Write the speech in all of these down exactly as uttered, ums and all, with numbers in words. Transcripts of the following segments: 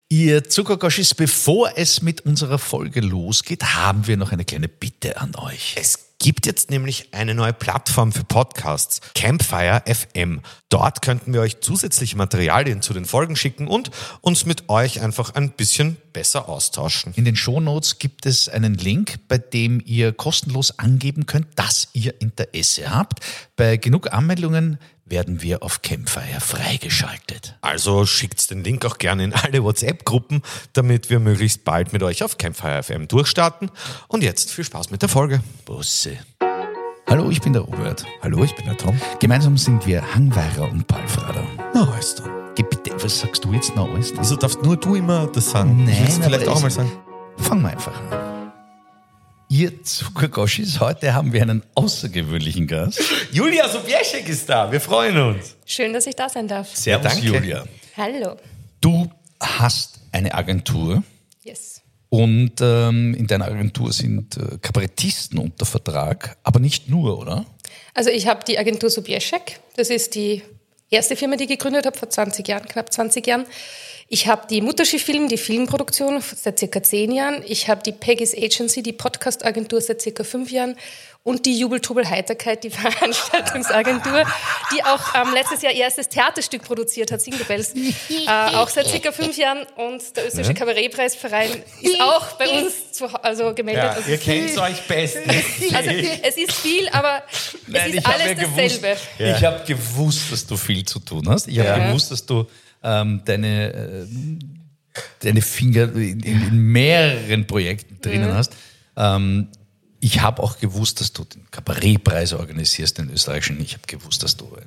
Ihr Zuckergoschis, bevor es mit unserer Folge losgeht, haben wir noch eine kleine Bitte an euch. Es gibt jetzt nämlich eine neue Plattform für Podcasts, Campfire F M. Dort könnten wir euch zusätzliche Materialien zu den Folgen schicken und uns mit euch einfach ein bisschen besser austauschen. In den Shownotes gibt es einen Link, bei dem ihr kostenlos angeben könnt, dass ihr Interesse habt. Bei genug Anmeldungen werden wir auf Campfire freigeschaltet. Also schickt den Link auch gerne in alle WhatsApp-Gruppen, damit wir möglichst bald mit euch auf Campfire F M durchstarten. Und jetzt viel Spaß mit der Folge. Busse. Hallo, ich bin der Robert. Hallo, ich bin der Tom. Gemeinsam sind wir Hangweirer und Palfrader. Na, alles dann. Geh bitte, was sagst du jetzt noch alles? Wieso darfst nur du immer das sagen? Nein, ich vielleicht aber auch es- mal sagen. Fangen wir einfach an. Ihr Zuckergoschis, heute haben wir einen außergewöhnlichen Gast. Julia Sobieschek ist da. Wir freuen uns. Schön, dass ich da sein darf. Servus, danke. Julia. Hallo. Du hast eine Agentur Yes. und ähm, in deiner Agentur sind äh, Kabarettisten unter Vertrag, aber nicht nur, oder? Also ich habe die Agentur Sobieschek. Das ist die erste Firma, die ich gegründet habe vor zwanzig Jahren, knapp zwanzig Jahren. Ich habe die Mutterschiff Film, die Filmproduktion seit circa zehn Jahren. Ich habe die Peggy's Agency, die Podcast-Agentur seit circa fünf Jahren. Und die Jubel, Trubel, Heiterkeit, die Veranstaltungsagentur, die auch ähm, letztes Jahr ihr erstes Theaterstück produziert hat, Single Bells, äh, auch seit circa fünf Jahren. Und der österreichische Kabarettpreisverein ist auch bei uns zu, also gemeldet. Ja, also, ihr kennt euch bestens. also es ist viel, aber Nein, es ich ist hab alles ja gewusst- dasselbe. Ja. Ich habe gewusst, dass du viel zu tun hast. Ich habe Ja. gewusst, dass du ähm, deine, äh, deine Finger in, in mehreren Projekten drinnen Mhm. hast. Ähm, ich habe auch gewusst, dass du den Kabarettpreis organisierst, den österreichischen. Ich habe gewusst, dass du ein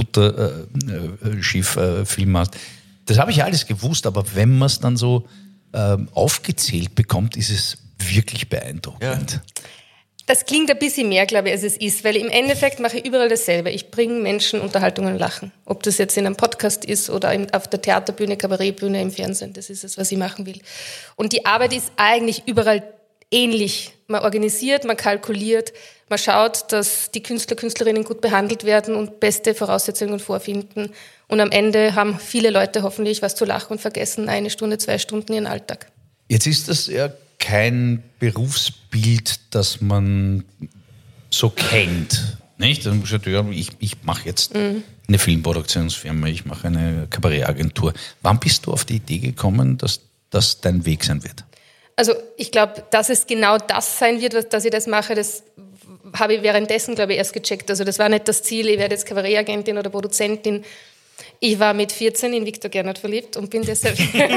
Butterschiff-Film hast. Das habe ich alles gewusst, aber wenn man es dann so ähm, aufgezählt bekommt, ist es wirklich beeindruckend. Das klingt ein bisschen mehr, glaube ich, als es ist, weil im Endeffekt mache ich überall dasselbe. Ich bringe Menschen Unterhaltung und Lachen. Ob das jetzt in einem Podcast ist oder in, auf der Theaterbühne, Kabarettbühne, im Fernsehen. Das ist es, was ich machen will. Und die Arbeit ist eigentlich überall ähnlich. Man organisiert, man kalkuliert, man schaut, dass die Künstler, Künstlerinnen gut behandelt werden und beste Voraussetzungen vorfinden. Und am Ende haben viele Leute hoffentlich was zu lachen und vergessen eine Stunde, zwei Stunden ihren Alltag. Jetzt ist das ja kein Berufsbild, das man so kennt. Nicht? Dann muss ich, ja, ich, ich mache jetzt Mhm. eine Filmproduktionsfirma, ich mache eine Kabarettagentur. Wann bist du auf die Idee gekommen, dass das dein Weg sein wird? Also ich glaube, dass es genau das sein wird, was, dass ich das mache, das habe ich währenddessen, glaube ich, erst gecheckt. Also das war nicht das Ziel, ich werde jetzt Kabarettagentin oder Produzentin. Ich war mit vierzehn in Viktor Gernot verliebt und bin deshalb...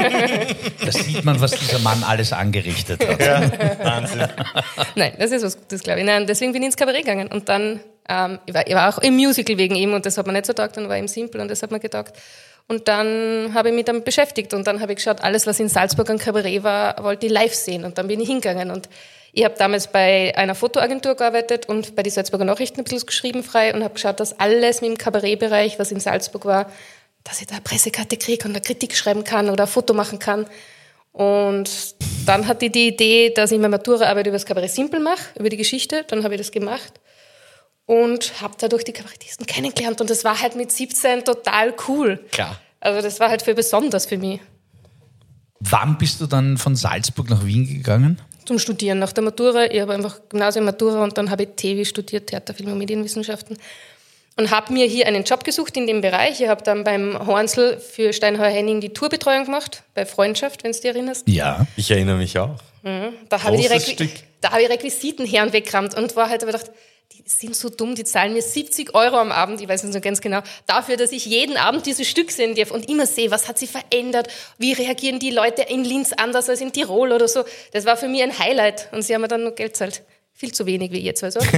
Da sieht man, was dieser Mann alles angerichtet hat. Wahnsinn. Nein, das ist was Gutes, glaube ich. Nein, deswegen bin ich ins Kabarett gegangen. Und dann, ähm, ich, war, ich war auch im Musical wegen ihm und das hat mir nicht so getaugt, dann war ich im Simple und das hat mir getaugt. Und dann habe ich mich damit beschäftigt und dann habe ich geschaut, alles, was in Salzburg an Kabarett war, wollte ich live sehen und dann bin ich hingegangen. Und ich habe damals bei einer Fotoagentur gearbeitet und bei den Salzburger Nachrichten ein bisschen geschrieben frei und habe geschaut, dass alles mit dem Kabarettbereich, was in Salzburg war, dass ich da eine Pressekarte kriege und eine Kritik schreiben kann oder ein Foto machen kann. Und dann hatte ich die Idee, dass ich meine Maturaarbeit über das Kabarett Simple mache, über die Geschichte. Dann habe ich das gemacht und habe dadurch die Kabarettisten kennengelernt. Und das war halt mit siebzehn total cool. Klar. Also das war halt viel besonders für mich. Wann bist du dann von Salzburg nach Wien gegangen? Zum Studieren nach der Matura. Ich habe einfach Gymnasium Matura und dann habe ich T V studiert, Theater, Film und Medienwissenschaften. Und habe mir hier einen Job gesucht in dem Bereich. Ich habe dann beim Hornsl für Steinheuer Henning die Tourbetreuung gemacht, bei Freundschaft, wenn du dich erinnerst. Ja. Ich erinnere mich auch. Da habe ich, die Großes Requi- Stück. da habe ich Requisitenherren weggerammt und war halt aber gedacht, die sind so dumm, die zahlen mir siebzig Euro am Abend, ich weiß nicht so ganz genau, dafür, dass ich jeden Abend dieses Stück sehen darf und immer sehe, was hat sich verändert, wie reagieren die Leute in Linz anders als in Tirol oder so. Das war für mich ein Highlight und sie haben mir dann noch Geld gezahlt. Viel zu wenig wie jetzt, also.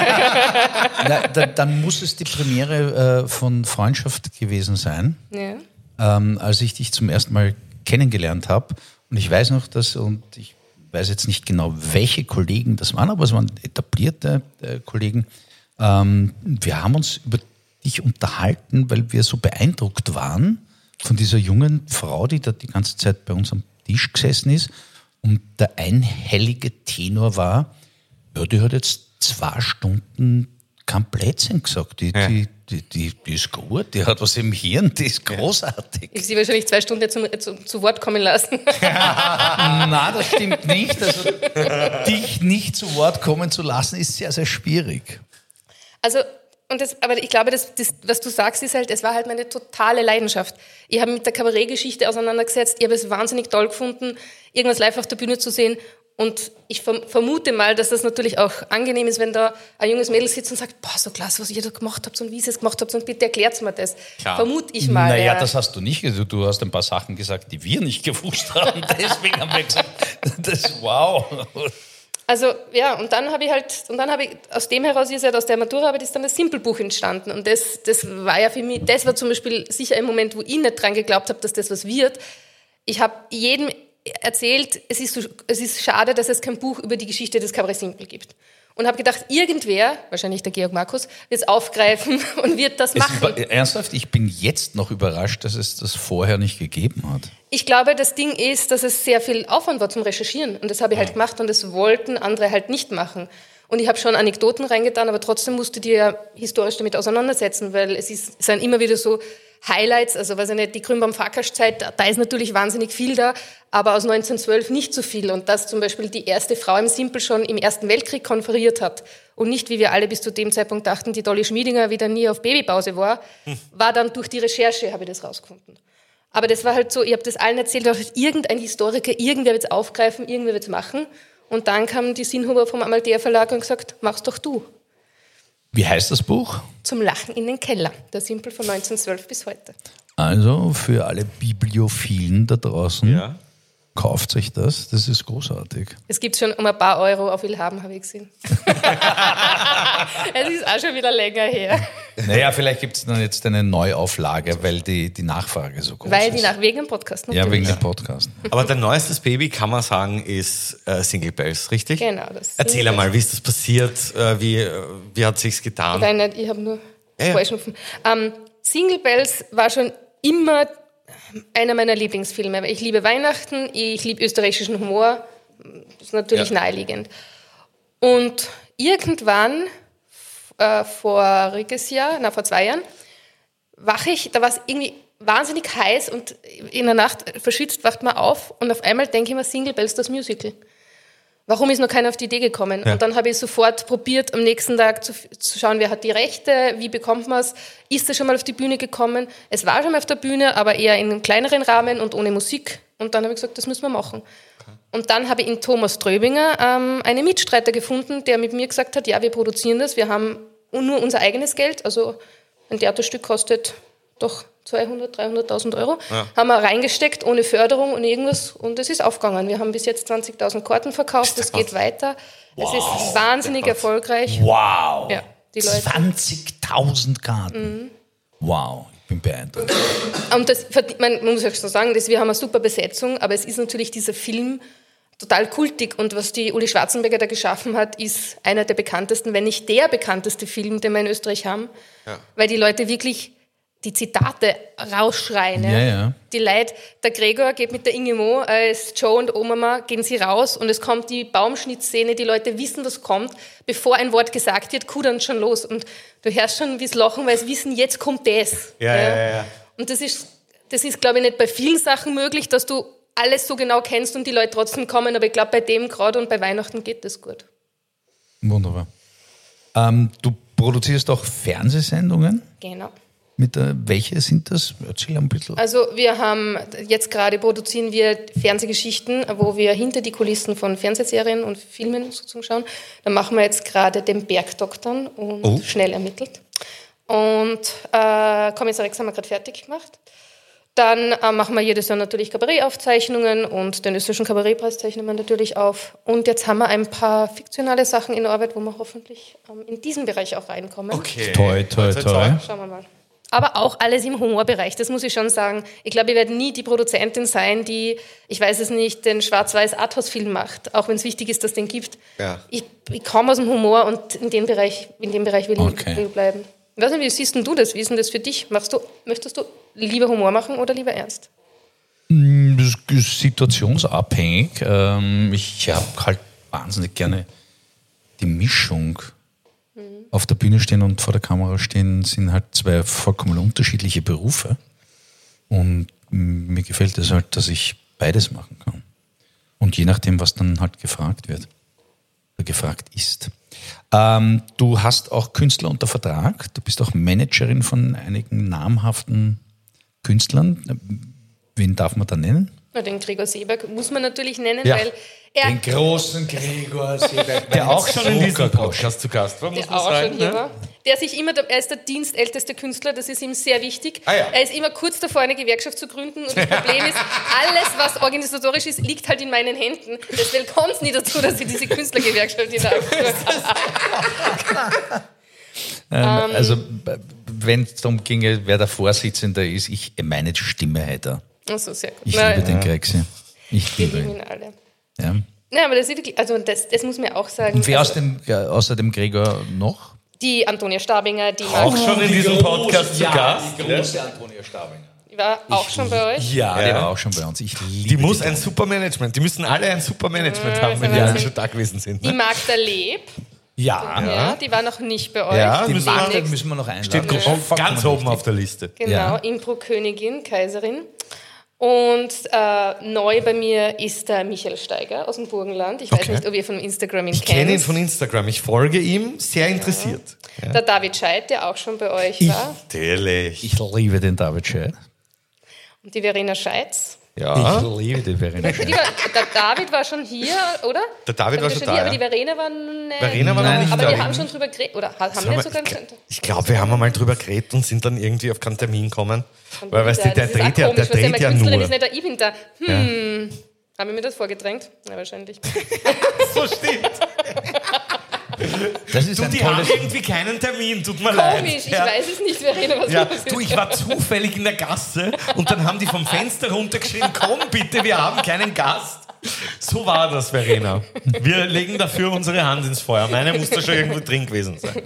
Na, da, dann muss es die Premiere äh, von Freundschaft gewesen sein, Ja. ähm, als ich dich zum ersten Mal kennengelernt habe. Und ich weiß noch, dass, und ich weiß jetzt nicht genau, welche Kollegen das waren, aber es waren etablierte äh, Kollegen. Ähm, wir haben uns über dich unterhalten, weil wir so beeindruckt waren von dieser jungen Frau, die da die ganze Zeit bei uns am Tisch gesessen ist. Und der einhellige Tenor war, ja, die hat jetzt zwei Stunden kein Blödsinn gesagt. Die, Ja. die, die, die, die ist gut, die hat was im Hirn, die ist großartig. Ich sie wahrscheinlich zwei Stunden zum, zu, zu Wort kommen lassen. Nein, das stimmt nicht. Also, dich nicht zu Wort kommen zu lassen, ist sehr, sehr schwierig. Also, und das, aber ich glaube, das, das, was du sagst, ist halt, es war halt meine totale Leidenschaft. Ich habe mich mit der Kabarettgeschichte auseinandergesetzt, ich habe es wahnsinnig toll gefunden, irgendwas live auf der Bühne zu sehen. Und ich vermute mal, dass das natürlich auch angenehm ist, wenn da ein junges Mädel sitzt und sagt, boah, so klasse, was ihr da gemacht habt und wie ihr es gemacht habt und bitte erklärt mir das. Klar. Vermute ich mal. Naja, ja. das hast du nicht gesagt. Du hast ein paar Sachen gesagt, die wir nicht gewusst haben. Deswegen haben wir gesagt, das wow. Also ja, und dann habe ich halt, und dann habe ich, aus dem heraus ist halt aus der Maturarbeit ist dann das Simple-Buch entstanden. Und das, das war ja für mich, das war zum Beispiel sicher ein Moment, wo ich nicht dran geglaubt habe, dass das was wird. Ich habe jedem erzählt, es ist, so, es ist schade, dass es kein Buch über die Geschichte des Cabaret Simple gibt. Und habe gedacht, irgendwer, wahrscheinlich der Georg Markus, wird es aufgreifen und wird das machen. Über, ernsthaft, ich bin jetzt noch überrascht, dass es das vorher nicht gegeben hat. Ich glaube, das Ding ist, dass es sehr viel Aufwand war zum Recherchieren. Und das habe ich halt gemacht und das wollten andere halt nicht machen. Und ich habe schon Anekdoten reingetan, aber trotzdem musste die ja historisch damit auseinandersetzen, weil es, ist, es sind immer wieder so Highlights, also weiß ich nicht, die Grünbaum-Farkas-Zeit, da ist natürlich wahnsinnig viel da, aber aus neunzehnhundertzwölf nicht so viel. Und dass zum Beispiel die erste Frau im Simple schon im Ersten Weltkrieg konferiert hat und nicht, wie wir alle bis zu dem Zeitpunkt dachten, die Dolly Schmiedinger wieder nie auf Babypause war, hm. war dann durch die Recherche, habe ich das rausgefunden. Aber das war halt so, ich habe das allen erzählt, auch irgendein Historiker, irgendwer wird es aufgreifen, irgendwer wird es machen. Und dann kam die Sinnhuber vom Amalthea Verlag und gesagt, mach's doch du. Wie heißt das Buch? Zum Lachen in den Keller. Der Simple von neunzehnhundertzwölf bis heute. Also für alle Bibliophilen da draußen, Ja. kauft sich das, das ist großartig. Es gibt schon um ein paar Euro auf Willhaben, habe ich gesehen. Es ist auch schon wieder länger her. Naja, vielleicht gibt es dann jetzt eine Neuauflage, weil die, die Nachfrage so groß Weil ist. die nach wegen dem Podcast natürlich. Ja, wegen dem Podcast. Aber dein neuestes Baby, kann man sagen, ist äh, Single Bells, richtig? Genau. Das Erzähl einmal, wie ist das passiert? Äh, wie, äh, wie hat sich's getan? Nein, nicht, ich habe nur Ja, ja. Heuschnupfen. Ähm, Single Bells war schon immer einer meiner Lieblingsfilme. Ich liebe Weihnachten, ich liebe österreichischen Humor. Das ist natürlich Ja. naheliegend. Und irgendwann, äh, voriges Jahr, na vor zwei Jahren, wache ich, da war es irgendwie wahnsinnig heiß und in der Nacht verschwitzt wacht man auf und auf einmal denke ich mir, Single Bells, das Musical. Warum ist noch keiner auf die Idee gekommen? Ja. Und dann habe ich sofort probiert, am nächsten Tag zu, zu schauen, wer hat die Rechte, wie bekommt man es, ist es schon mal auf die Bühne gekommen? Es war schon mal auf der Bühne, aber eher in einem kleineren Rahmen und ohne Musik. Und dann habe ich gesagt, das müssen wir machen. Okay. Und dann habe ich in Thomas Tröbinger ähm, einen Mitstreiter gefunden, der mit mir gesagt hat, ja, wir produzieren das, wir haben nur unser eigenes Geld, also ein Theaterstück kostet doch zweihundert, dreihunderttausend Euro, ja. haben wir reingesteckt, ohne Förderung und irgendwas, und es ist aufgegangen. Wir haben bis jetzt zwanzigtausend Karten verkauft, es geht weiter. Wow. Es ist wahnsinnig erfolgreich. Wow! Ja, die Leute. zwanzigtausend Karten. Mhm. Wow, ich bin beeindruckt. Und das, man muss ja so sagen, dass wir haben eine super Besetzung, aber es ist natürlich dieser Film total kultig, und was die Uli Schwarzenberger da geschaffen hat, ist einer der bekanntesten, wenn nicht der bekannteste Film, den wir in Österreich haben, ja. weil die Leute wirklich die Zitate rausschreien. Ja. Ja, ja. Die Leute, der Gregor geht mit der Inge Mo als Joe und Oma, gehen sie raus und es kommt die Baumschnittszene, die Leute wissen, was kommt, bevor ein Wort gesagt wird, kudern schon los, und du hörst schon, wie es lachen, weil sie wissen, jetzt kommt das. Ja, ja, ja, ja. Und das ist, das ist, glaube ich, nicht bei vielen Sachen möglich, dass du alles so genau kennst und die Leute trotzdem kommen, aber ich glaube, bei dem gerade und bei Weihnachten geht das gut. Wunderbar. Ähm, du produzierst auch Fernsehsendungen? Genau. Mit der, welche sind das? Erzähl ein bisschen. Also wir haben, jetzt gerade produzieren wir Fernsehgeschichten, wo wir hinter die Kulissen von Fernsehserien und Filmen sozusagen schauen. Da machen wir jetzt gerade den Bergdoktern und oh. Schnell ermittelt. Und äh, Kommissar Rex haben wir gerade fertig gemacht. Dann äh, machen wir jedes Jahr natürlich Kabarettaufzeichnungen und den österreichischen Kabarettpreis zeichnen wir natürlich auf. Und jetzt haben wir ein paar fiktionale Sachen in Arbeit, wo wir hoffentlich ähm, in diesen Bereich auch reinkommen. Okay. Toi, toi, toi. Schauen wir mal. Aber auch alles im Humorbereich, das muss ich schon sagen. Ich glaube, ich werde nie die Produzentin sein, die, ich weiß es nicht, den schwarz-weiß Arthouse-Film macht, auch wenn es wichtig ist, dass es den gibt. Ja. Ich, ich komme aus dem Humor und in dem Bereich, in dem Bereich will, Okay. ich will bleiben. Ich weiß nicht, wie siehst denn du das? Wie ist denn das für dich? Machst du, möchtest du lieber Humor machen oder lieber ernst? Das ist situationsabhängig. Ich habe halt wahnsinnig gerne die Mischung. auf der Bühne stehen und vor der Kamera stehen, sind halt zwei vollkommen unterschiedliche Berufe. Und mir gefällt es halt, dass ich beides machen kann. Und je nachdem, was dann halt gefragt wird, oder gefragt ist. Ähm, du hast auch Künstler unter Vertrag. Du bist auch Managerin von einigen namhaften Künstlern. Wen darf man da nennen? Na, den Gregor Seeberg muss man natürlich nennen, Ja. weil er Den großen Gregor Seeberg. Der auch schon in diesem Podcast zu Gast war, muss der man auch sagen. schon hier ne? war. Der sich immer, er ist der dienstälteste Künstler, das ist ihm sehr wichtig. Ah, ja. Er ist immer kurz davor, eine Gewerkschaft zu gründen und das Problem ist, alles, was organisatorisch ist, liegt halt in meinen Händen. Deswegen kommt es nie dazu, dass ich diese Künstlergewerkschaft in der Aktion habe. Ähm, also, wenn es darum ginge, wer der Vorsitzende ist, ich meine Stimme hätte. Also sehr gut. Ich Nein, liebe den Grexi. Ich wir liebe lieben ihn. ihn alle. Ja. Nein, aber das ist wirklich, also das, das muss man auch sagen. Und wer also, aus dem, äh, außer dem Gregor noch? die Antonia Stabinger, die Auch war, schon in diesem Podcast zu Gast. Antonia Stabinger. die war auch schon bei euch. Ja, Ja. die war auch schon bei uns. Ich liebe Die muss die ein super Management. Die müssen alle ein super Management Ja, haben, wenn das die ist alle ein schon da gewesen sind. Die Ne? Magda Leb, Ja, ja, die war noch nicht bei euch. Ja, die müssen wir- Magda müssen wir noch einladen. Steht Das ist ganz vollkommen oben auf der Liste. Genau, Ja. Impro-Königin, Kaiserin. Und äh, neu bei mir ist der Michael Steiger aus dem Burgenland. Ich weiß Okay. nicht, ob ihr von Instagram ihn Ich kennt. kenne ihn von Instagram. Ich folge ihm, sehr interessiert. Ja. Der David Scheidt, der auch schon bei euch Ich- war. Natürlich. Ich liebe den David Scheid. Und die Verena Scheitz. Ja. Ich liebe den Verena Die Scheid. war, der David war schon hier, oder? Der David war schon da, hier, aber ja. die Verena war nicht. Verena war noch Nein, nicht aber da. wir haben schon drüber geredet. Oder haben wir Haben nicht wir- sogar... Ich glaube, wir haben einmal drüber geredet und sind dann irgendwie auf keinen Termin gekommen. Weil, weißt du, der das ist auch dreht ja, der komisch, was dreht meine ja Künstlerin nur. ist nicht da, ich bin da. Hm, haben wir mir das vorgedrängt? Ja, wahrscheinlich. So stimmt. Das ist Du, ein die haben tolles... irgendwie keinen Termin, tut mir leid. Komisch, ich ja. weiß es nicht, Verena, was Ja, los ist. du, ich war zufällig in der Gasse und dann haben die vom Fenster runtergeschrien, komm bitte, wir haben keinen Gast. So war das, Verena. Wir legen dafür unsere Hand ins Feuer. Meine muss da schon irgendwo drin gewesen sein.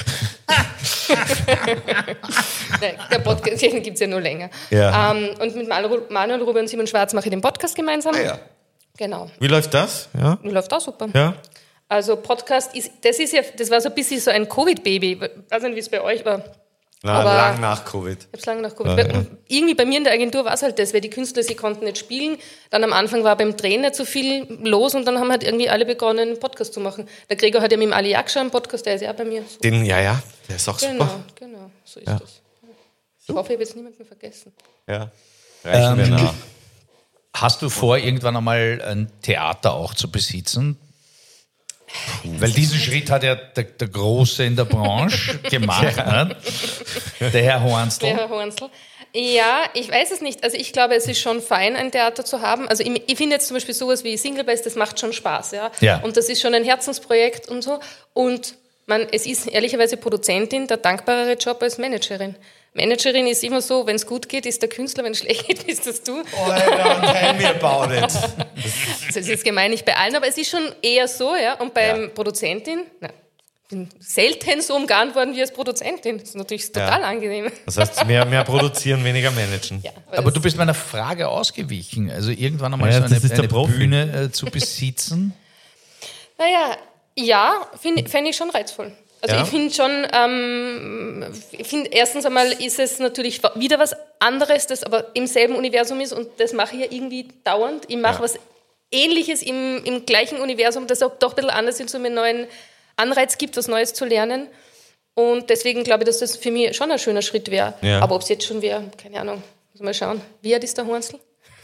Nein, der Podcast gibt es ja nur länger. Ja. Ähm, und mit Manuel Manuel Ruber und Simon Schwarz mache ich den Podcast gemeinsam. Ah, ja. Genau. Wie läuft das? Ja? Läuft auch super. Ja? Also Podcast ist, das ist ja, das war so ein bisschen so ein Covid-Baby. Ich weiß nicht, wie es bei euch war. Na, Aber- lang nach Covid. Ich habe es lange nach Covid. Bei- Irgendwie bei mir in der Agentur war es halt das, weil die Künstler, sie konnten nicht spielen. Dann am Anfang war beim Drehen nicht so viel los und dann haben halt irgendwie alle begonnen, einen Podcast zu machen. Der Gregor hat ja mit dem Ali Yaksha einen Podcast, der ist ja auch bei mir. So. Den, ja, ja, der ist auch Genau, super. genau, so ist Ja. das. Ich hoffe, ich habe jetzt niemanden vergessen. Ja. Reichen wir Ähm, nach. Hast du vor, irgendwann einmal ein Theater auch zu besitzen? Weil diesen Schritt hat ja der, der Große in der Branche gemacht, ne? Der Herr Hornstl. Der Herr Hornstl. Ja, ich weiß es nicht. Also ich glaube, es ist schon fein, ein Theater zu haben. Also ich, ich finde jetzt zum Beispiel sowas wie Single Base, das macht schon Spaß, ja. Ja. Und das ist schon ein Herzensprojekt und so. Und man, es ist ehrlicherweise Produzentin der dankbarere Job als Managerin. Managerin ist immer so, wenn es gut geht, ist der Künstler, wenn es schlecht geht, ist das du. Alter, tell me about it. Das ist jetzt gemein, nicht bei allen, aber es ist schon eher so, ja. Und beim Ja. Produzentin, na, ich bin selten so umgarnt worden wie als Produzentin. Das ist natürlich total Ja. angenehm. Das heißt, mehr, mehr produzieren, weniger managen. Ja, Aber du bist meiner Frage ausgewichen. Also irgendwann einmal Ja, so das eine, ist der eine Profi. Bühne äh, zu besitzen. Naja, ja, fände find ich schon reizvoll. Also Ja? ich finde schon, ähm, ich finde erstens einmal ist es natürlich wieder was anderes, das aber im selben Universum ist und das mache ich ja irgendwie dauernd. Ich mache Ja. was Ähnliches im, im gleichen Universum, das auch doch ein bisschen anders ist, so einen neuen Anreiz gibt, was Neues zu lernen. Und deswegen glaube ich, dass das für mich schon ein schöner Schritt wäre. Ja. Aber ob es jetzt schon wäre, keine Ahnung. Muss mal schauen. Wie alt ist der Hornstl?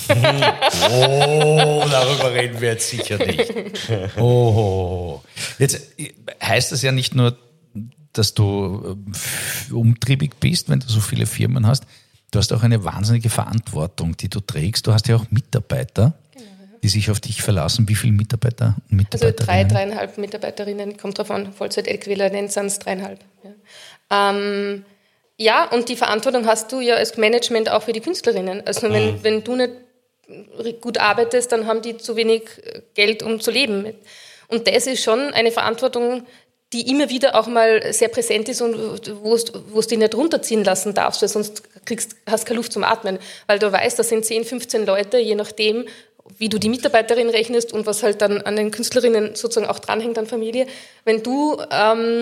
Oh, darüber reden wir jetzt sicher nicht. Oh, jetzt heißt das ja nicht nur, dass du äh, umtriebig bist, wenn du so viele Firmen hast. Du hast auch eine wahnsinnige Verantwortung, die du trägst. Du hast ja auch Mitarbeiter, die sich auf dich verlassen. Wie viele Mitarbeiter und Also drei, Mitarbeiterinnen? dreieinhalb Mitarbeiterinnen, kommt drauf an, Vollzeit-Äquivalent sind es dreieinhalb. Ja. Ähm, ja, und die Verantwortung hast du ja als Management auch für die Künstlerinnen. Also wenn, Mhm. wenn du nicht gut arbeitest, dann haben die zu wenig Geld, um zu leben. Und das ist schon eine Verantwortung, die immer wieder auch mal sehr präsent ist und wo du dich nicht runterziehen lassen darfst, weil sonst kriegst, hast keine Luft zum Atmen. Weil du weißt, das sind zehn, fünfzehn Leute, je nachdem, wie du die Mitarbeiterin rechnest und was halt dann an den Künstlerinnen sozusagen auch dranhängt an Familie. Wenn du ähm,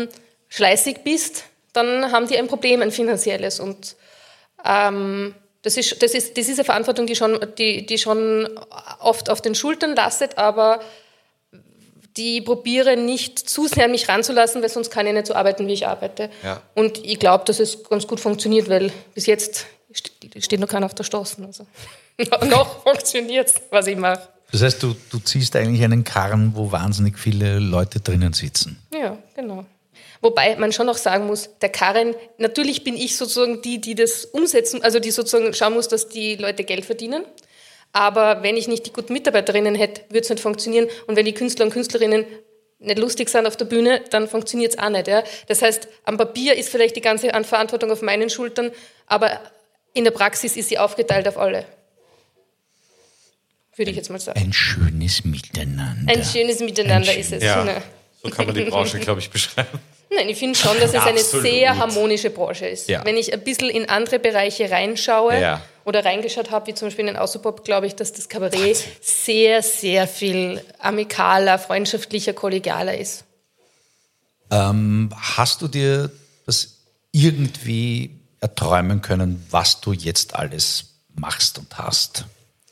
schleißig bist, dann haben die ein Problem, ein finanzielles. Und ähm, das, ist, das, ist, das ist eine Verantwortung, die schon, die, die schon oft auf den Schultern lastet, aber die probiere nicht zu sehr an mich ranzulassen, weil sonst kann ich nicht so arbeiten, wie ich arbeite. Ja. Und ich glaube, dass es ganz gut funktioniert, weil bis jetzt steht noch keiner auf der Straße. Also. Noch funktioniert es, was ich mache. Das heißt, du, du ziehst eigentlich einen Karren, wo wahnsinnig viele Leute drinnen sitzen. Ja, genau. Wobei man schon auch sagen muss, der Karren, natürlich bin ich sozusagen die, die das umsetzen, also die sozusagen schauen muss, dass die Leute Geld verdienen. Aber wenn ich nicht die guten Mitarbeiterinnen hätte, würde es nicht funktionieren. Und wenn die Künstler und Künstlerinnen nicht lustig sind auf der Bühne, dann funktioniert es auch nicht. Ja? Das heißt, am Papier ist vielleicht die ganze Verantwortung auf meinen Schultern, aber in der Praxis ist sie aufgeteilt auf alle. Würde ich jetzt mal sagen. Ein schönes Miteinander. Ein schönes Miteinander Ein ist es. Ja, Ne? so kann man die Branche, glaube ich, beschreiben. Nein, ich finde schon, dass es eine Absolut. sehr harmonische Branche ist. Ja. Wenn ich ein bisschen in andere Bereiche reinschaue Ja. oder reingeschaut habe, wie zum Beispiel in den Austropop, glaube ich, dass das Kabarett sehr, sehr viel amikaler, freundschaftlicher, kollegialer ist. Ähm, hast du dir das irgendwie erträumen können, was du jetzt alles machst und hast?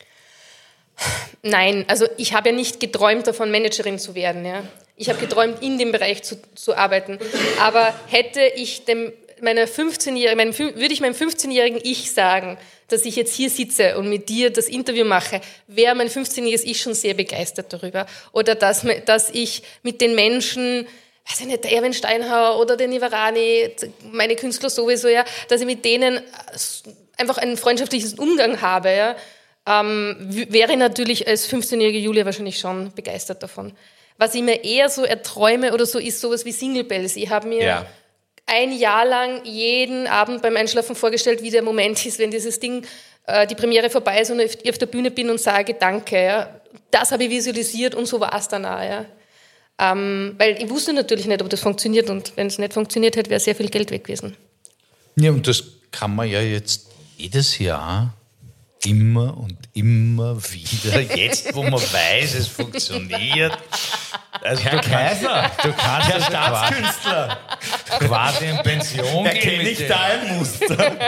Nein, also ich habe ja nicht geträumt davon, Managerin zu werden. Ja. Ich habe geträumt, in dem Bereich zu, zu arbeiten. Aber hätte ich dem, meiner fünfzehnjährigen, meinem, würde ich meinem fünfzehnjährigen Ich sagen, dass ich jetzt hier sitze und mit dir das Interview mache, wäre mein fünfzehnjähriges Ich schon sehr begeistert darüber. Oder dass, dass ich mit den Menschen, weiß ich nicht, der Erwin Steinhauer oder den Ivarani, meine Künstler sowieso, ja, dass ich mit denen einfach einen freundschaftlichen Umgang habe, ja. Ähm, wäre natürlich als fünfzehnjährige Julia wahrscheinlich schon begeistert davon. Was ich mir eher so erträume oder so, ist sowas wie Single Bells. Ich habe mir Ja. ein Jahr lang jeden Abend beim Einschlafen vorgestellt, wie der Moment ist, wenn dieses Ding, äh, die Premiere vorbei ist und ich auf der Bühne bin und sage Danke. Ja. Das habe ich visualisiert und so war es dann auch. Ja. Ähm, weil ich wusste natürlich nicht, ob das funktioniert und wenn es nicht funktioniert hätte, wäre sehr viel Geld weg gewesen. Ja, und das kann man ja jetzt jedes Jahr immer und immer wieder, jetzt wo man weiß, es funktioniert. Also Herr du kannst, du kannst Herr das quasi, Staatskünstler, quasi in Pension gehen. erkenne mit ich dem. da ein Muster?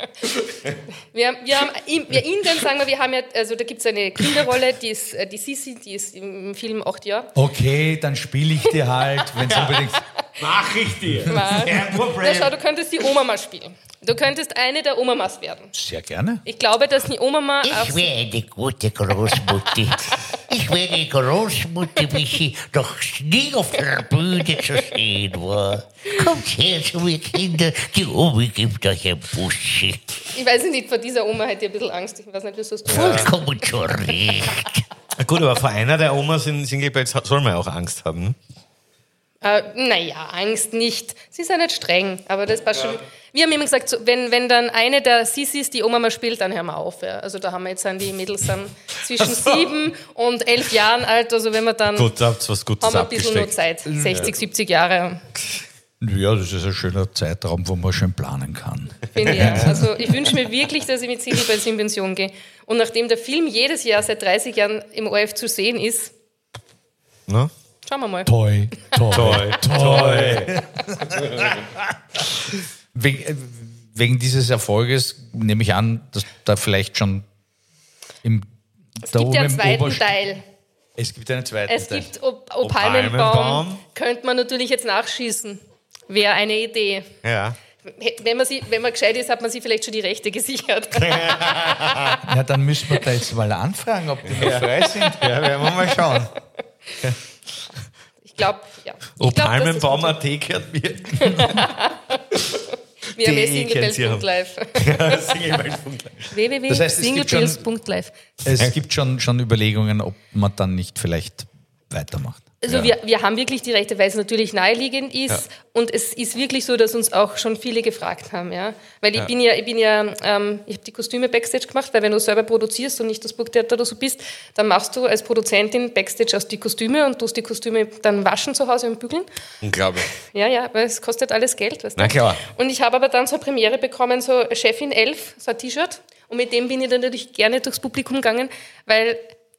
Wir, haben- wir haben, in, wir Indien sagen wir, wir haben ja, also da gibt es eine Kinderrolle, die ist, äh, die Sisi, die ist im Film acht Jahre. Okay, dann spiele ich dir halt, wenn es unbedingt... Mach ich dir. Was? Kein Na Problem. schau, du könntest die Oma spielen. Du könntest eine der Omamas werden. Sehr gerne. Ich glaube, dass die Oma Ich auf wäre eine gute Großmutter. Ich wäre eine Großmutter, wie sie noch nie auf der Bühne zu sehen war. Kommt her zu mir, Kinder, die Omi gibt euch ein Bussi. Ich weiß nicht, vor dieser Oma hätte ich ein bisschen Angst. Ich weiß nicht, wie es du Vollkommen schon recht. Gut, aber vor einer der Omas in Single Bells soll man ja auch Angst haben. Ne? äh, Naja, Angst nicht. Sie ist ja nicht streng, aber das passt schon. Wir haben immer gesagt, so, wenn, wenn dann eine der Sisis die Oma mal spielt, dann hören wir auf. Ja. Also da haben wir jetzt dann die Mädels dann zwischen sieben und elf Jahren alt. Also wenn wir dann Gut, da habt ihr was Gutes haben wir ein bisschen nur abgesteckt. Zeit. sechzig, siebzig Jahre. Ja, das ist ein schöner Zeitraum, wo man schön planen kann. Finde ich. Ja. Also ich wünsche mir wirklich, dass ich mit Single Bells in Pension gehe. Und nachdem der Film jedes Jahr seit dreißig Jahren im O R F zu sehen ist, Ne? schauen wir mal. Toi, toi, Toll, toll. Wegen, äh, wegen dieses Erfolges nehme ich an, dass da vielleicht schon im Es da gibt oben ja einen im zweiten Oberst- Teil. Es gibt einen zweiten Es Teil. gibt O, o, O Palmenbaum. Palmenbaum. Könnte man natürlich jetzt nachschießen. Wäre eine Idee. Ja. Wenn man, sie, wenn man gescheit ist, hat man sich vielleicht schon die Rechte gesichert. Ja, dann müssen wir da jetzt mal anfragen, ob die noch frei sind. Ja, werden wir mal schauen. Ich glaube, ja. O Ich glaub, dass das Palmenbaum A T gehört mir. Wir haben D E eh kennt sie singlebells.live. w w w Das punkt heißt, es gibt schon- singlebells punkt live. Es gibt schon, schon Überlegungen, ob man dann nicht vielleicht weitermacht. Also wir, wir haben wirklich die Rechte, weil es natürlich naheliegend ist. Ja. Und es ist wirklich so, dass uns auch schon viele gefragt haben. Ja? Weil ich bin ja, ich bin ja, ähm, ich habe die Kostüme Backstage gemacht, weil wenn du selber produzierst und nicht das Burgtheater oder so bist, dann machst du als Produzentin Backstage aus die Kostüme und tust die Kostüme dann waschen zu Hause und bügeln. Unglaublich. Ja, ja, weil es kostet alles Geld. Weißt du? Na klar. Und ich habe aber dann zur Premiere bekommen, so Chefin elf, so ein T-Shirt. Und mit dem bin ich dann natürlich gerne durchs Publikum gegangen, weil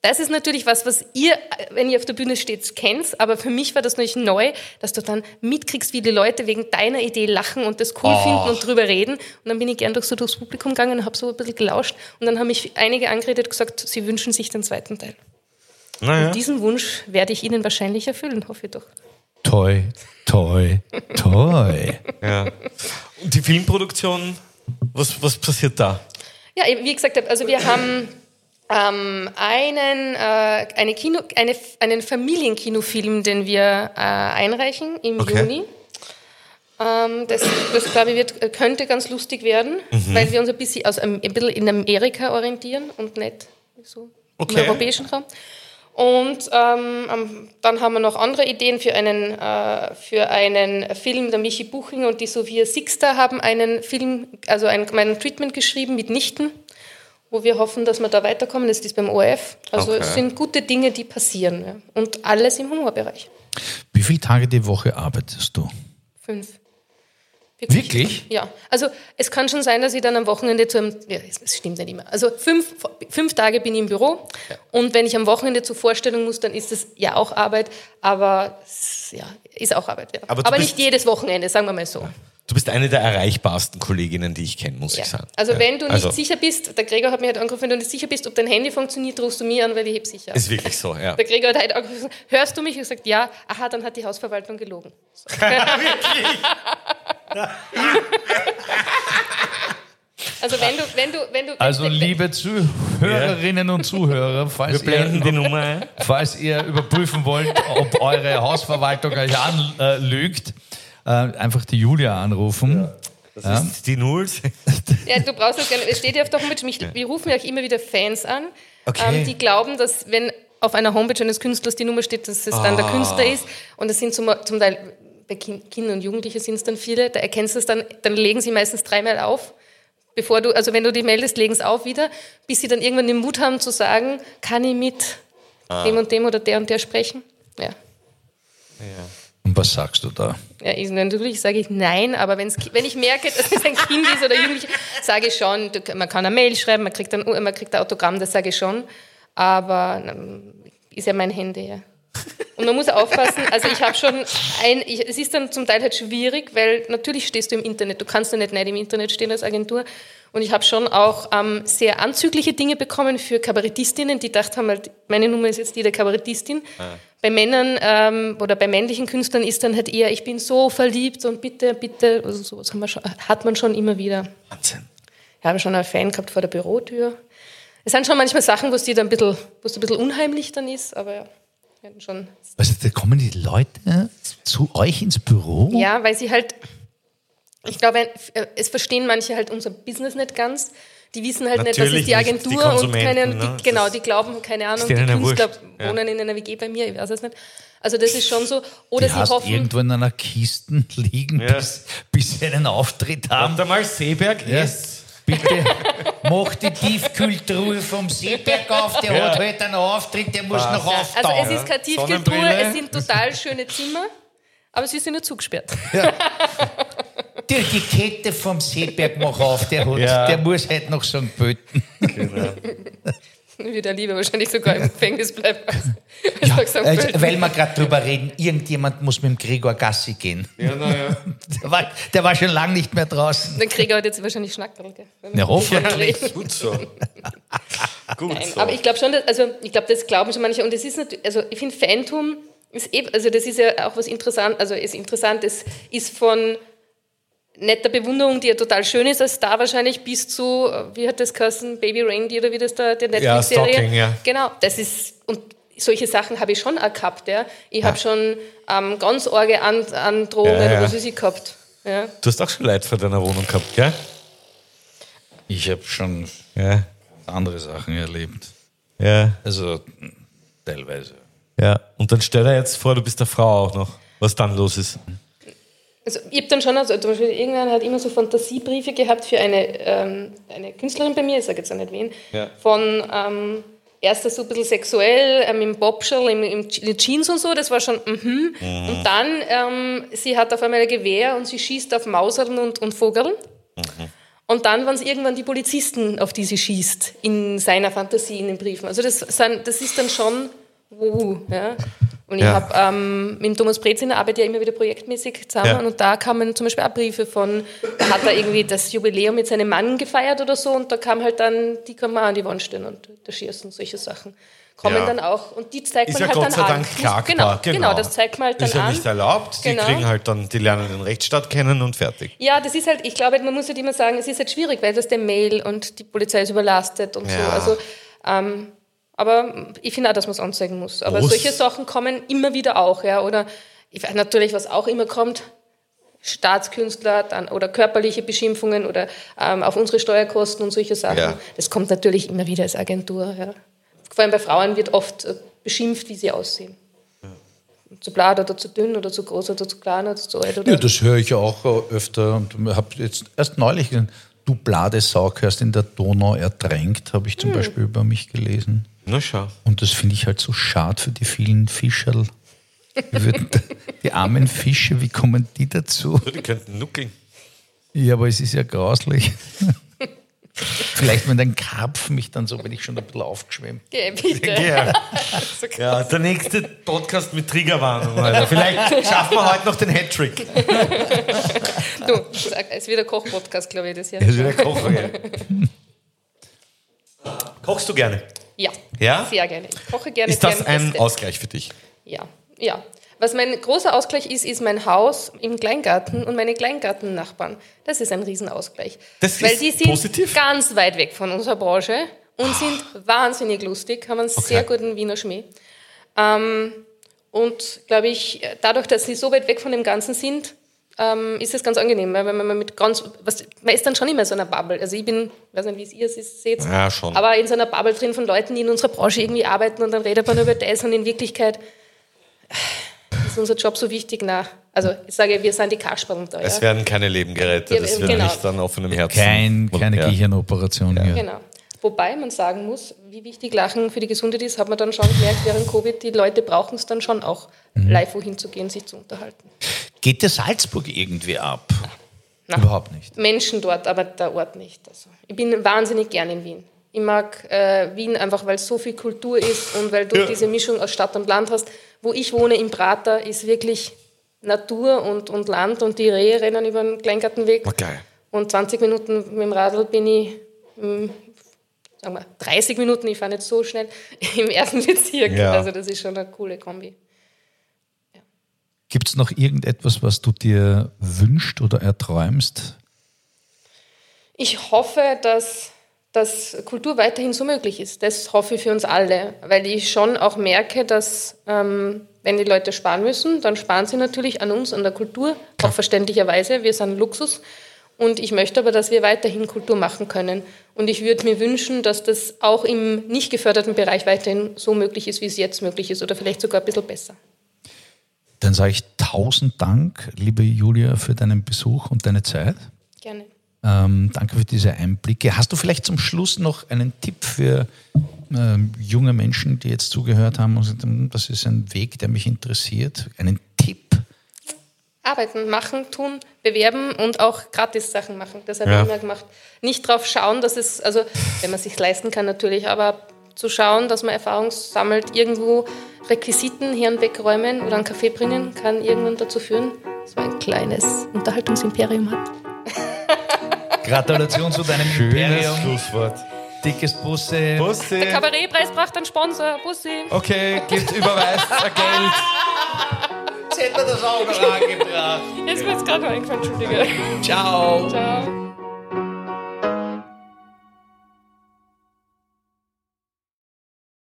das ist natürlich was, was ihr, wenn ihr auf der Bühne steht, kennt, aber für mich war das natürlich neu, dass du dann mitkriegst, wie die Leute wegen deiner Idee lachen und das cool Oh. finden und drüber reden. Und dann bin ich gern durch so durchs Publikum gegangen und habe so ein bisschen gelauscht. Und dann haben mich einige angeredet und gesagt, sie wünschen sich den zweiten Teil. Naja. Und diesen Wunsch werde ich Ihnen wahrscheinlich erfüllen, hoffe ich doch. Toi, toi, toi. Ja. Und die Filmproduktion, was, was passiert da? Ja, wie gesagt, also wir haben ähm, einen, äh, eine Kino, eine, einen Familienkinofilm, den wir äh, einreichen im Okay. Juni. Ähm, das, das glaube ich, wird, könnte ganz lustig werden, Mhm. weil wir uns ein bisschen, aus, ein bisschen in Amerika orientieren und nicht so Okay. im europäischen Raum. Und ähm, am- dann haben wir noch andere Ideen für einen, äh, für einen Film. Der Michi Buching und die Sophia Sixter haben einen Film, also ein, ein Treatment geschrieben mit Nichten, wo wir hoffen, dass wir da weiterkommen. Das ist beim O R F. Also Okay. es sind gute Dinge, die passieren. Ja. Und alles im Humorbereich. Wie viele Tage die Woche arbeitest du? Fünf. Wirklich? Ja, also es kann schon sein, dass ich dann am Wochenende zu einem, ja, es stimmt nicht immer, also fünf, fünf Tage bin ich im Büro und wenn ich am Wochenende zur Vorstellung muss, dann ist das ja auch Arbeit, aber es, ja, ist auch Arbeit. Ja. Aber Aber, du nicht bist- jedes Wochenende, sagen wir mal so. Du bist eine der erreichbarsten Kolleginnen, die ich kenne, muss Ja. ich sagen. Also Ja. wenn du nicht Also, sicher bist, der Gregor hat mich halt angerufen, wenn du nicht sicher bist, ob dein Handy funktioniert, rufst du mich an, weil ich heb sicher. ist wirklich so, ja. Der Gregor hat halt angerufen, hörst du mich? Ich habe gesagt, ja. Aha, dann hat die Hausverwaltung gelogen. Also wenn du, wenn du, wenn du, Also wenn, liebe Zuhörerinnen und Zuhörer, falls Wir blenden ihr, die Nummer ein. falls ihr überprüfen wollt, ob eure Hausverwaltung euch anlügt, äh, einfach die Julia anrufen. Das ist die Null. Ja, du brauchst das gerne. Es steht ja auf der Homepage, mich, wir rufen ja auch immer wieder Fans an, Okay. ähm, die glauben, dass wenn auf einer Homepage eines Künstlers die Nummer steht, dass es dann der Künstler ist. Und das sind zum, zum Teil, bei kind, Kindern und Jugendlichen sind es dann viele, da erkennst du es dann, dann legen sie meistens dreimal auf. Bevor du, also wenn du die meldest, legen sie auf wieder, bis sie dann irgendwann den Mut haben zu sagen, kann ich mit dem und dem oder der und der sprechen? Ja. Und was sagst du da? Ja, ich, natürlich sage ich nein, aber wenn's, wenn ich merke, dass es ein Kind ist oder Jugendliche, sage ich schon, du, man kann eine Mail schreiben, man kriegt ein, man kriegt ein Autogramm, das sage ich schon, aber ähm, ist ja mein Handy, ja. Und man muss aufpassen, also ich habe schon ein, ich, es ist dann zum Teil halt schwierig, weil natürlich stehst du im Internet, du kannst ja nicht nicht im Internet stehen als Agentur und ich habe schon auch ähm, sehr anzügliche Dinge bekommen für Kabarettistinnen, die gedacht haben, halt, meine Nummer ist jetzt die der Kabarettistin. Ah. Bei Männern ähm, oder bei männlichen Künstlern ist dann halt eher, ich bin so verliebt und bitte, bitte, also sowas haben wir schon, hat man schon immer wieder. Wahnsinn. Ich habe schon einen Fan gehabt vor der Bürotür. Es sind schon manchmal Sachen, wo es dir dann ein bisschen, wo es ein bisschen unheimlich dann ist, aber ja. Schon. Also, da kommen die Leute zu euch ins Büro? Ja, weil sie halt, ich glaube, es verstehen manche halt unser Business nicht ganz. Die wissen halt Natürlich nicht, das ist die nicht, Agentur die und Konsumenten, keine, ne? die, genau, Das die glauben, keine Ahnung, ist die denen ja Künstler wurscht. Ja. wohnen in einer W G bei mir, ich weiß es nicht. Also das ist schon so. Oder Die sie hast hoffen, irgendwo in einer Kiste liegen, Ja. bis, bis sie einen Auftritt haben. Habt ihr mal Seeberg? Ja. Yes. Bitte. Mach die Tiefkühltruhe vom Seeberg auf, der Ja. hat halt einen Auftritt, der muss noch also auftauen. es ist keine Tiefkühltruhe, Sonnenbrille. es sind total schöne Zimmer, aber sie sind nur zugesperrt. Die, die Kette vom Seeberg mach auf, der, hat, Ja. der muss halt noch Sankt Pölten. Wird der Liebe wahrscheinlich sogar im Gefängnis bleiben. Ja, Also, also, weil wir gerade drüber reden, irgendjemand muss mit dem Gregor Gassi gehen. Ja, na ja. Der war, der war schon lange nicht mehr draußen. Dann kriege ich heute jetzt wahrscheinlich Schnackerl. Gell? Ja, hoffentlich. Gut so. Gut Nein, so. aber ich glaube schon, dass, also ich glaube, das glauben schon manche. Und es ist natürlich, also ich finde Fantum ist eben, also das ist ja auch was interessant, also ist interessant, es ist von netter Bewunderung, die ja total schön ist als Star wahrscheinlich, bis zu, wie hat das geheißen, Baby Reindeer oder wie das da, der Ja, Netflix-Serie. Stalking, ja. Genau, das ist, und solche Sachen habe ich schon auch gehabt, ja. Ich habe schon ähm, ganz arge An Androhungen Ja, ja. oder so gehabt. Ja. Du hast auch schon Leid vor deiner Wohnung gehabt, gell? Ich habe schon Ja. andere Sachen erlebt. Ja. Also teilweise. Ja. Und dann stell dir jetzt vor, du bist der Frau auch noch, was dann los ist. Also ich habe dann schon, also zum Beispiel irgendwann hat immer so Fantasiebriefe gehabt für eine, ähm, eine Künstlerin bei mir, ich sage jetzt auch nicht wen, Ja. von ähm, erst so ein bisschen sexuell, ähm, im Bobschirl, im, im in Jeans und so, das war schon mhm. Mhm. Und dann, ähm, sie hat auf einmal ein Gewehr und sie schießt auf Mauserln und, und Vogeln. Mhm. Und dann waren es irgendwann die Polizisten, auf die sie schießt, in seiner Fantasie, in den Briefen. Also das, sind, das ist dann schon, wow. Ja. Und ich Ja. habe ähm, mit dem Thomas Breziner arbeite ja immer wieder projektmäßig zusammen Ja. und da kamen zum Beispiel auch Briefe von, da hat er irgendwie das Jubiläum mit seinem Mann gefeiert oder so und da kam halt dann, die kann man auch an die Wand stellen und da schießen, solche Sachen. Kommen Ja. dann auch und die zeigt Ist man ja halt Gott dann sei an. Dank Muss- klagbar. Genau, Genau. genau, das zeigt man halt dann Ist ja an. nicht erlaubt. Die Genau. kriegen halt dann, die lernen den Rechtsstaat kennen und fertig. Ja, das ist halt, ich glaube, man muss halt immer sagen, es ist halt schwierig, weil das der Mail und die Polizei ist überlastet und Ja. so. Also, ähm, aber ich finde auch, dass man es anzeigen muss. Aber Muss. solche Sachen kommen immer wieder auch, ja. Oder ich weiß natürlich, was auch immer kommt, Staatskünstler dann, oder körperliche Beschimpfungen oder ähm, auf unsere Steuerkosten und solche Sachen. Ja. Das kommt natürlich immer wieder als Agentur. Ja. Vor allem bei Frauen wird oft äh, beschimpft, wie sie aussehen. Zu blatt oder zu dünn oder zu groß oder zu klein oder zu alt. Oder Ja, das höre ich auch äh, öfter. Und ich habe jetzt erst neulich gesehen, du blade Sau, gehörst in der Donau ertränkt, habe ich zum Beispiel über mich gelesen. Na schau. Und das finde ich halt so schade für die vielen Fischerl. Wie würden da- Die armen Fische, wie kommen die dazu? Die könnten nuckeln. Ja, aber es ist ja grauslich. Vielleicht mit einem Karpfen mich dann so, bin ich schon ein bisschen aufgeschwemmt. Geh, bitte. Ja. Ja, der nächste Podcast mit Triggerwarnung, Alter. Vielleicht schaffen wir heute noch den Hattrick. Du, sag, es wird ein Koch-Podcast, glaube ich, das Jahr. Das ist wieder Kochen. Kochst du gerne? Ja, Ja? sehr gerne. Ich koche gerne. Ist das gerne ein Gäste. Ausgleich für dich? Ja, ja. Was mein großer Ausgleich ist, ist mein Haus im Kleingarten und meine Kleingartennachbarn. Das ist ein Riesenausgleich. Das Weil ist die sind positiv? ganz weit weg von unserer Branche und sind wahnsinnig lustig, haben einen sehr guten Wiener Schmäh. Ähm, und glaube ich, dadurch, dass sie so weit weg von dem Ganzen sind, ähm, ist es ganz angenehm, weil wenn man mit ganz, was, man ist dann schon immer in so einer Bubble. Also ich bin, ich weiß nicht, wie es ihr seht, Ja, schon. aber in so einer Bubble drin von Leuten, die in unserer Branche irgendwie arbeiten und dann redet man über das und in Wirklichkeit ist unser Job so wichtig. Na, also ich sage, wir sind die Kasperl da. Es Ja? werden keine Leben gerettet, Ja, es wird genau. nicht an offenem Herzen. Kein, keine ja. Gehirnoperation hier. Genau. Wobei man sagen muss, wie wichtig Lachen für die Gesundheit ist, hat man dann schon gemerkt während Covid, die Leute brauchen es dann schon auch, live wohin zu gehen, sich zu unterhalten. Geht der Salzburg irgendwie ab? Nein. Überhaupt nicht. Menschen dort, aber der Ort nicht. Also, ich bin wahnsinnig gern in Wien. Ich mag äh, Wien einfach, weil es so viel Kultur ist und weil du Ja. diese Mischung aus Stadt und Land hast. Wo ich wohne, im Prater, ist wirklich Natur und, und Land und die Rehe rennen über den Kleingartenweg. Oh, geil. Und zwanzig Minuten mit dem Radl bin ich, im, sagen wir, dreißig Minuten, ich fahre nicht so schnell, im ersten Bezirk. Ja. Also das ist schon eine coole Kombi. Gibt es noch irgendetwas, was du dir wünschst oder erträumst? Ich hoffe, dass, dass Kultur weiterhin so möglich ist. Das hoffe ich für uns alle, weil ich schon auch merke, dass ähm, wenn die Leute sparen müssen, dann sparen sie natürlich an uns, an der Kultur, auch verständlicherweise. Wir sind Luxus. Und ich möchte aber, dass wir weiterhin Kultur machen können. Und ich würde mir wünschen, dass das auch im nicht geförderten Bereich weiterhin so möglich ist, wie es jetzt möglich ist oder vielleicht sogar ein bisschen besser. Dann sage ich tausend Dank, liebe Julia, für deinen Besuch und deine Zeit. Gerne. Ähm, danke für diese Einblicke. Hast du vielleicht zum Schluss noch einen Tipp für ähm, junge Menschen, die jetzt zugehört haben und sagen, das ist ein Weg, der mich interessiert? Einen Tipp? Arbeiten, machen, tun, bewerben und auch Gratis-Sachen machen. Das habe Ja. ich immer gemacht. Nicht darauf schauen, dass es, also wenn man es sich leisten kann natürlich, aber zu schauen, dass man Erfahrung sammelt, irgendwo Requisiten her und wegräumen oder einen Kaffee bringen, kann irgendwann dazu führen, dass man ein kleines Unterhaltungsimperium hat. Gratulation zu deinem Schönes Imperium. Schlusswort. Dickes Busse. Bussi. Der Kabarettpreis braucht einen Sponsor. Bussi. Okay, gibt überweist Geld. Jetzt hätte man das auch noch angebracht. Jetzt wird es gerade noch eingefallen, Entschuldige. Ciao. Ciao.